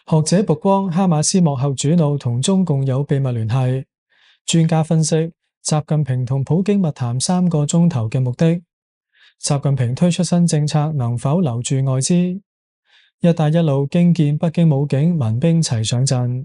學者曝光哈馬斯幕後主腦同中共有秘密聯繫。專家分析，習近平同普京密談3個鐘頭嘅目的。習近平推出新政策能否留住外資？一帶一路驚見北京武警民兵齊上陣。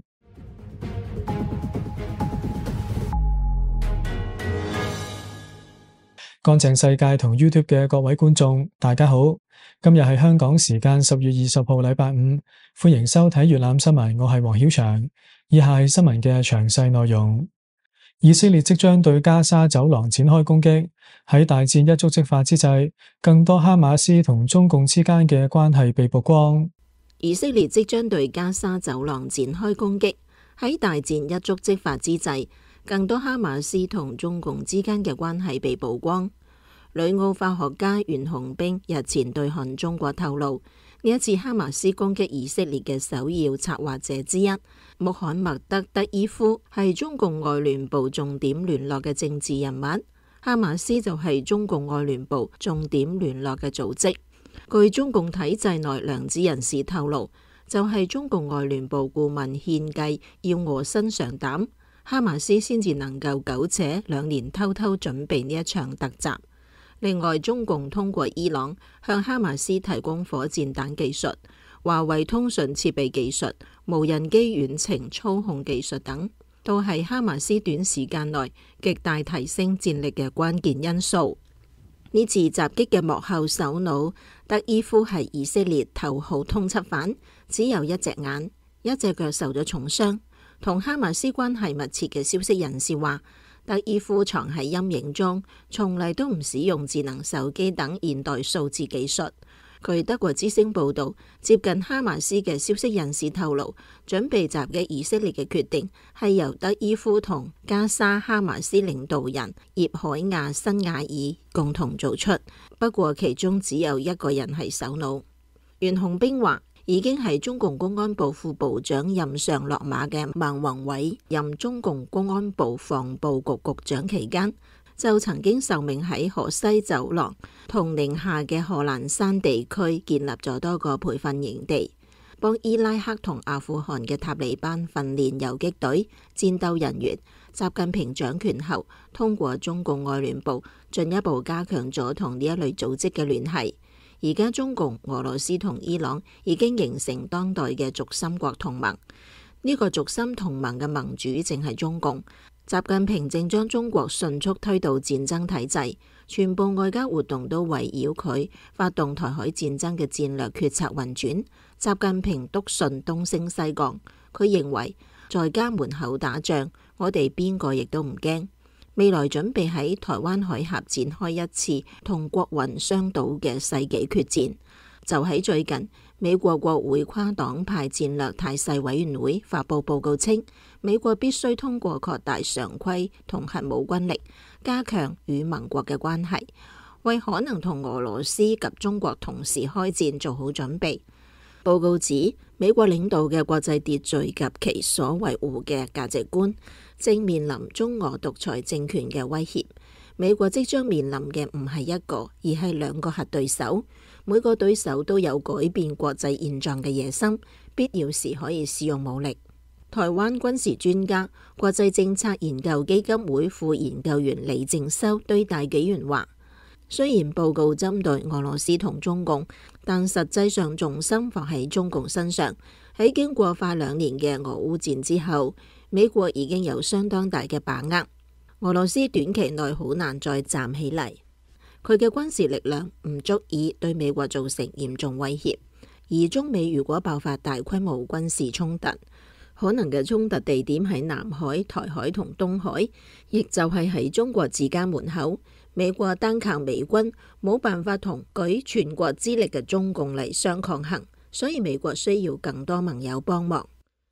乾淨世界同 YouTube 嘅各位觀眾，大家好。今日係香港時間10月20號禮拜五，歡迎收睇粵覽新聞，我係黃曉翔。以下係新聞嘅詳細內容。以色列即將對加沙走廊展開攻擊，喺大戰一觸即發之際，更多哈馬斯同中共之間嘅關係被曝光。 以色列即將對加沙走廊展開攻擊，喺大戰一觸即發之際，更多哈馬斯同中共之間嘅關係被曝光。女奧化學家袁紅冰日前對韓中國透露，呢一次哈馬斯攻擊以色列嘅首要策劃者之一穆罕默德·德伊夫係中共外聯部重點聯絡嘅政治人物，哈馬斯就係中共外聯部重點聯絡嘅組織。據中共體制內良知人士透露，就係中共外聯部顧問獻計要臥薪嘗膽，哈馬斯先至能夠苟且2年偷偷準備呢一場突襲。另外，中共通過伊朗向哈馬斯提供火箭彈技術、華為通訊設備技術、無人機遠程操控技術等，都係哈馬斯短時間內極大提升戰力嘅關鍵因素。呢次襲擊嘅幕後首腦德伊夫係以色列頭號通緝犯，只有一隻眼、一隻腳受咗重傷。同哈馬斯關係密切嘅消息人士話，德伊夫藏喺陰影中，從嚟都唔使用智能手機等現代數字技術。據德國之聲報道，接近哈馬斯嘅消息人士透露，準備襲擊以色列嘅決定係由德伊夫同加沙哈馬斯領導人葉海亞辛瓦爾共同做出，不過其中只有一個人係首腦。袁紅冰話，已經係中共公安部副部長任上落馬嘅孟宏偉任中共公安部防暴局局長期間，就曾經受命喺河西走廊同寧夏嘅賀蘭山地區建立咗多個培訓營地，幫伊拉克同阿富汗嘅塔利班訓練游擊隊、戰鬥人員。習近平掌權後，通過中共外聯部進一步加強咗同呢一類組織嘅聯繫。而家中共、俄羅斯同伊朗已經形成當代嘅軸心國同盟。呢個軸心同盟嘅盟主正係中共。習近平正將中國迅速推到戰爭體制，全部外交活動都圍繞佢發動台海戰爭嘅戰略決策運轉。習近平篤信東升西降，佢認為在家門口打仗，我哋邊個亦都唔驚。未來準備喺台灣海峽展開一次同國運相賭嘅世紀決戰。就喺最近，美國國會跨黨派戰略態勢委員會發佈報告稱，美國必須通過擴大常規同核武軍力，加強與盟國嘅關係，為可能同俄羅斯及中國同時開戰做好準備。報告指，美國領導嘅國際秩序及其所維護嘅價值觀正面臨中俄獨裁政權嘅威脅。美國即將面臨嘅唔係一個，而係2個核對手。每個對手都有改變國際現狀嘅野心，必要時可以使用武力。台灣軍事專家、國際政策研究基金會副研究員李正修對大紀元話，雖然報告針對俄羅斯同中共，但實際上重心放喺中共身上。喺經過快2年嘅俄烏戰之後，美國已經有相當大嘅把握，俄羅斯短期內好難再站起嚟。佢嘅軍事力量唔足以對美國造成嚴重威脅，而中美如果爆發大規模軍事衝突，可能嘅衝突地點喺南海、台海同東海，亦就係喺中國自家門口。美國單靠美軍冇辦法同舉全國之力嘅中共嚟相抗衡，所以美國需要更多盟友幫忙。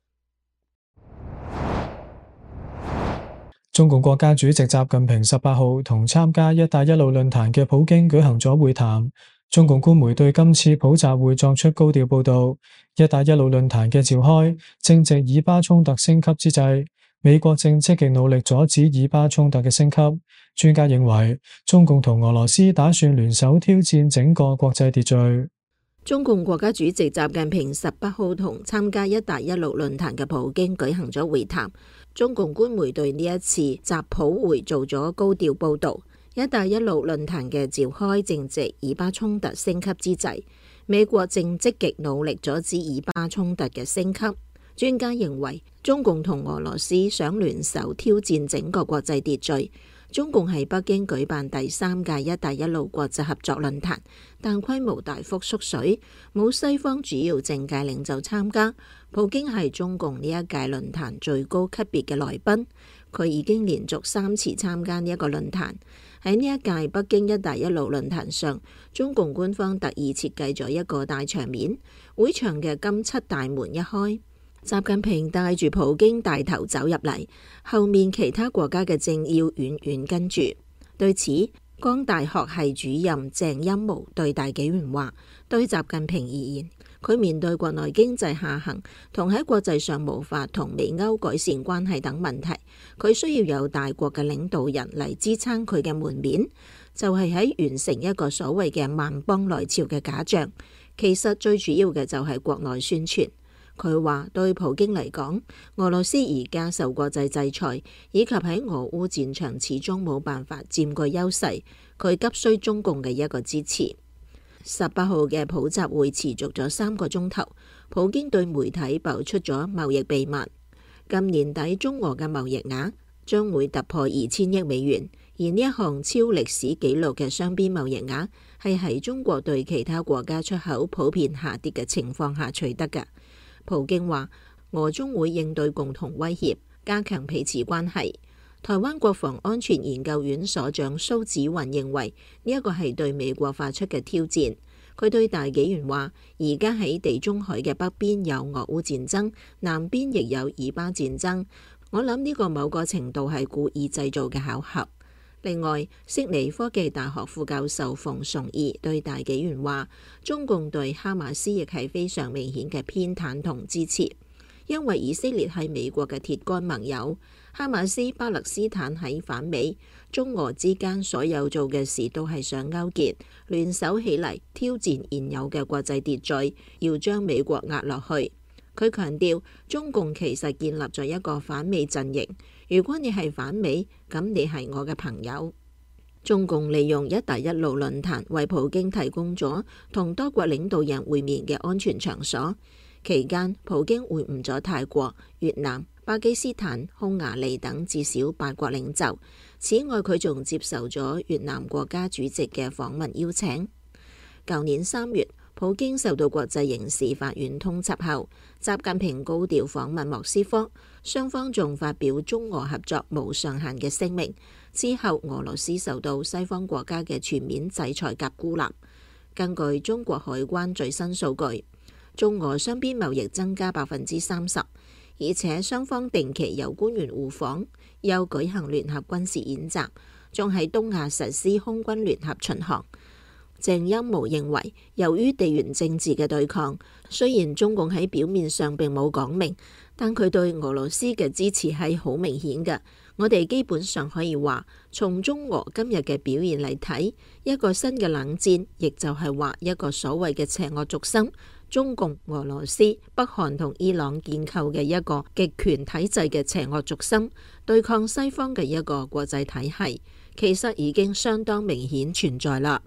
中共國家主席習近平18號同參加一帶一路論壇嘅普京舉行咗會談。中共官媒對今次普習會作出高調報導。一帶一路論壇嘅召開正值以巴衝突升級之際，美國正積極努力阻止以巴衝突嘅升級。專家認為，中共同俄羅斯打算聯手挑戰整個國際秩序。 中共國家主席習近平18號同參加一帶一路論壇嘅普京舉行咗會談。中共官媒對呢一次習普會做咗高調報導。一帶一路論壇嘅召開正值以巴衝突升級之際，美國正積極努力阻止以巴衝突嘅升級。專家認為，中共同俄羅斯想聯手挑戰整個國際秩序。中共喺北京舉辦第3屆一帶一路國際合作論壇，但規模大幅縮水，冇西方主要政界領袖參加。普京係中共呢一屆論壇最高級別嘅來賓，佢已經連續3次參加呢一個論壇。喺呢一屆北京一帶一路論壇上，中共官方特意設計咗一個大場面，會場嘅金漆大門一開，習近平帶住普京帶頭走入嚟，後面其他國家嘅政要遠遠跟住。對此，江大學系主任鄭欽模對大紀元話：對習近平而言，佢面對國內經濟下行同喺國際上無法同美歐改善關係等問題，佢需要有大國嘅領導人嚟支撐佢嘅門面，就係喺完成一個所謂嘅萬邦來朝嘅假象。其實最主要嘅就係國內宣傳。佢話對普京嚟講，俄羅斯而家受國際制裁，以及喺俄烏戰場始終冇辦法佔據優勢，佢急需中共嘅一個支持。18號嘅普習會持續咗3個鐘頭，普京對媒體爆出咗貿易秘密。今年底中俄嘅貿易額將會突破2000億美元，而呢一項超歷史紀錄嘅雙邊貿易額係喺中國對其他國家出口普遍下跌嘅情況下取得嘅。普京話：俄中會應對共同威脅，加強彼此關係。台灣國防安全研究院所長蘇紫雲認為呢一個係對美國發出嘅挑戰。佢對大紀元話：而家喺地中海嘅北邊有俄烏戰爭，南邊亦有以巴戰爭。我諗呢個某個程度係故意製造嘅巧合。另外，悉尼科技大學副教授馮崇義對大紀元話：中共對哈馬斯亦係非常明顯嘅偏袒同支持，因為以色列係美國嘅鐵桿盟友，哈馬斯巴勒斯坦喺反美，中俄之間所有做嘅事都係想勾結聯手起嚟挑戰現有嘅國際秩序，要將美國壓落去。佢強調，中共其實建立咗一個反美陣營。如果你係反美，咁你係我嘅朋友。中共利用一帶一路論壇為普京提供咗同多國領導人會面嘅安全場所。期間，普京會晤咗泰國、越南、巴基斯坦、匈牙利等至少8國領袖。此外，佢仲接受咗越南國家主席嘅訪問邀請。舊年3月，普京受到國際刑事法院通緝後，習近平高調訪問莫斯科，雙方仲發表中俄合作無上限嘅聲明。之後，俄羅斯受到西方國家嘅全面制裁及孤立。根據中國海關最新數據，中俄雙邊貿易增加30%，而且雙方定期有官員互訪，又舉行聯合軍事演習，仲喺東亞實施空軍聯合巡航。鄭欽模認為，由於地緣政治嘅對抗，雖然中共喺表面上並冇講明，但佢對俄羅斯嘅支持係好明顯嘅。我哋基本上可以話，從中俄今日嘅表現嚟睇，一個新嘅冷戰，亦就係話一個所謂嘅邪惡軸心，中共、俄羅斯、北韓同伊朗建構嘅一個極權體制嘅邪惡軸心，對抗西方嘅一個國際體系，其實已經相當明顯存在啦。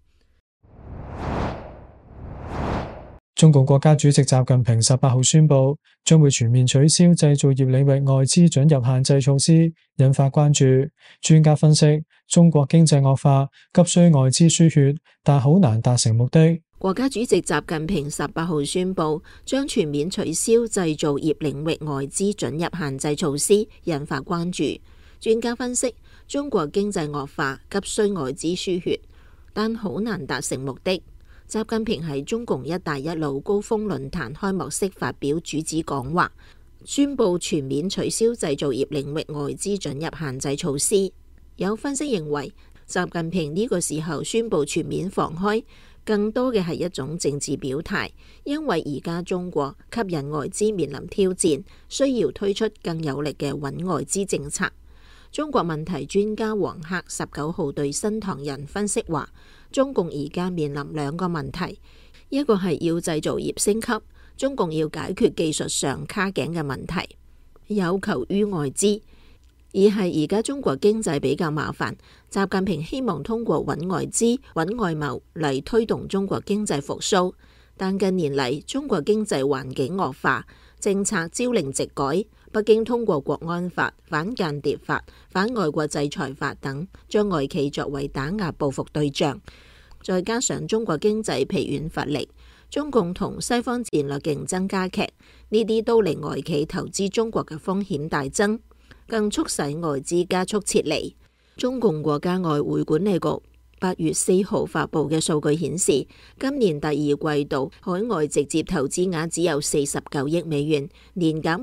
中共國家主席習近平18號宣布，將會全面取消製造業領域外資准入限制措施，引發關注。專家分析，中國經濟惡化，急需外資輸血，但好難達成目的。 國家主席習近平18號宣布，將全面取消製造業領域外資准入限制措施，引發關注。專家分析，中國經濟惡化，急需外資輸血，但好難達成目的。習近平喺中共一帶一路高峰論壇開幕式發表主旨講話，宣布全面取消製造業領域外資准入限制措施。有分析認為，習近平呢個時候宣布全面放開，更多嘅係一種政治表態，因為而家中國吸引外資面臨挑戰，需要推出更有力嘅穩外資政策。中國問題專家黃克19號對新唐人分析話，中共而家面臨2個問題，一一個係要製造業升級，中共要解決技術上卡頸嘅問題，有求於外資；二係而家中國經濟比較麻煩，習近平希望通過穩外資、穩外貿嚟推動中國經濟復甦。但近年嚟中國經濟環境惡化，政策朝令夕改，北京通過國安法、反間諜法、反外國制裁法等，將外企作為打壓報復對象。再加上中國經濟疲軟乏力，中共同西方戰略競爭加劇，呢啲都令外企投資中國嘅風險大增，更促使外資加速撤離。中共國家外匯管理局8月4號發布嘅數據顯示，今年第二季度海外直接投資額只有49億美元，年減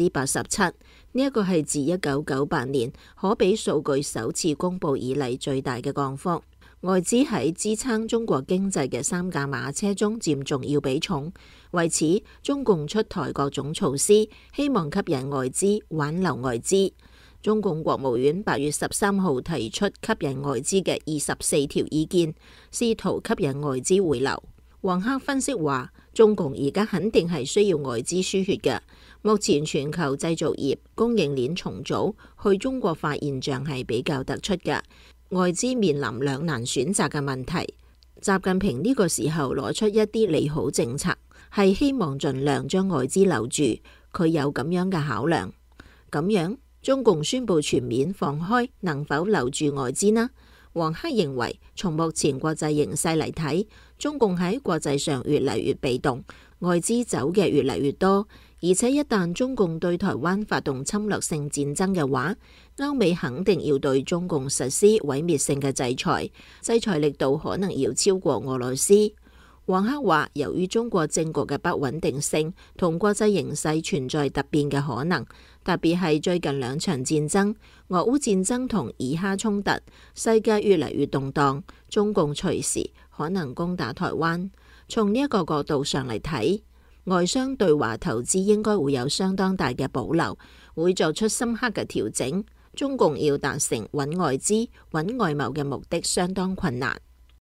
87%。呢一個係自1998年可比數據首次公布以嚟最大嘅降幅。外資喺支撐中國經濟嘅三駕馬車中佔重要比重，為此中共出台各種措施，希望吸引外資、挽留外資。中共國務院8月13號提出吸引外資嘅24條意見，試圖吸引外資回流。黃克分析話，中共而家肯定係需要外資輸血嘅。目前全球製造業供應鏈重組去中國化現象係比較突出嘅，外資面臨兩難選擇嘅問題。習近平呢個時候攞出一啲利好政策，係希望盡量將外資留住，佢有咁樣嘅考量。咁樣中共宣布全面放開，能否留住外資呢？黃克認為，從目前國際形勢嚟睇，中共喺國際上越嚟越被動，外資走嘅越嚟越多，而且一旦中共對台灣發動侵略性戰爭嘅話，歐美肯定要對中共實施毀滅性嘅制裁，制裁力度可能要超過俄羅斯。黃克話，由於中國政局嘅不穩定性同國際形勢存在突變嘅可能，特別係最近兩場戰爭，俄烏戰爭同以哈衝突，世界越嚟越動盪，中共隨時可能攻打台灣。從呢一個角度上嚟睇，外商對華投資應該會有相當大嘅保留，會作出深刻嘅調整。中共要達成穩外資、穩外貿嘅目的相當困難。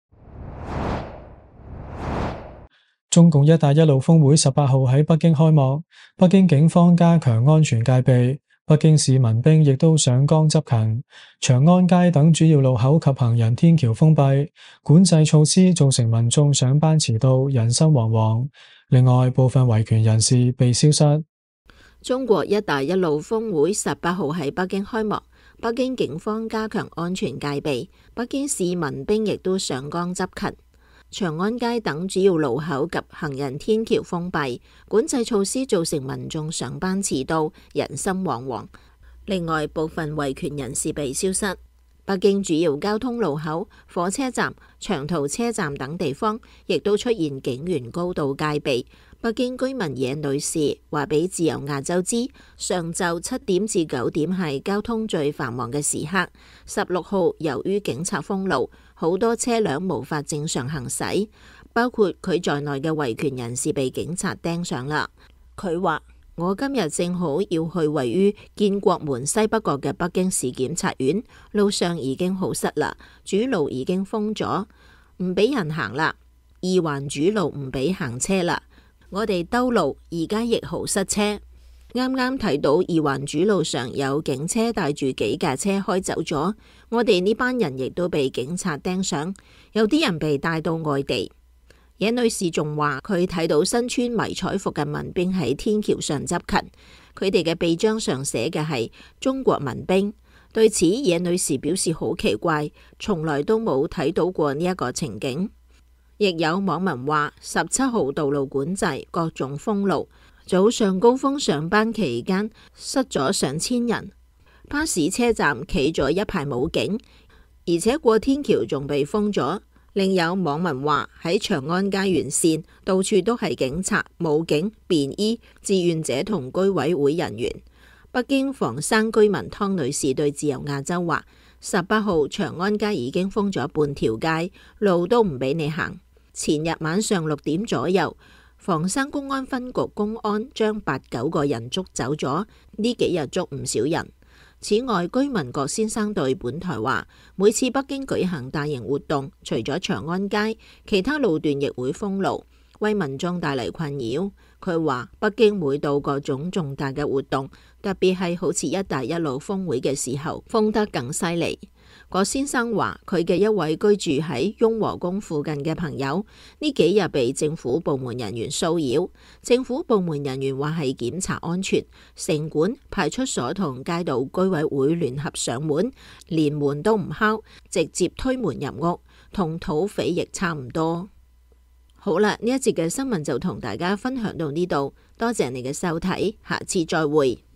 中共一帶一路峰會18號喺北京開幕，北京警方加強安全戒備，北京市民兵亦都上崗執勤，長安街等主要路口及行人天橋封閉，管制措施造成民眾上班遲到，人心惶惶。另外，部分維權人士被消失。 中國一帶一路峰會18號喺北京開幕，北京警方加強安全戒備，北京市民兵亦都上崗執勤。長安街等主要路口及行人天橋封閉，管制措施造成民眾上班遲到，人心惶惶。另外，部分維權人士被消失。北京主要交通路口、火車站、長途車站等地方亦都出現警員高度戒備。北京居民野女士話俾自由亞洲知，上晝7點至9點係交通最繁忙嘅時刻。16號由於警察封路，好多車輛無法正常行駛，包括佢在內嘅維權人士被警察盯上啦。佢話：我今日正好要去位於建國門西北角嘅北京市檢察院，路上已經好塞啦，主路已經封咗，唔俾人行啦。二環主路唔俾行車啦，我哋兜路而家亦好塞車。啱啱睇到二環主路上有警車帶住幾架車開走咗，我哋呢班人亦都被警察盯上，有啲人被帶到外地。野女士仲話佢睇到身穿迷彩服嘅民兵喺天橋上執勤，佢哋嘅臂章上寫嘅係中國民兵。對此，野女士表示好奇怪，從來都冇睇到過呢一個情景。亦有網民話17號道路管制，各種封路，早上高峰上班期間塞咗上千人，巴士車站企咗一排武警，而且過天橋仲被封咗。另有網民話喺長安街沿線到處都係警察、武警、便衣、志願者同居委會人員。北京房山居民湯女士對自由亞洲話：18號長安街已經封咗半條街，路都唔俾你行。前日晚上6點左右，房山公安分局公安將8、9個人捉走咗，呢幾日捉唔少人。此外，居民郭先生對本台話，每次北京舉行大型活動，除咗長安街，其他路段亦會封路， 為民眾帶嚟困擾。佢話北京每到各種重大嘅活動，特別係好似一帶一路峰會嘅時候，封得更犀利。郭先生話佢嘅一位居住喺雍和宮附近嘅朋友呢幾日被政府部門人員騷擾，政府部門人員話係檢查安全，城管、派出所同街道居委會聯合上門，連門都唔敲，直接推門入屋，同土匪亦差唔多。好啦，呢一節嘅新聞就同大家分享到呢度，多謝你嘅收睇，下次再會。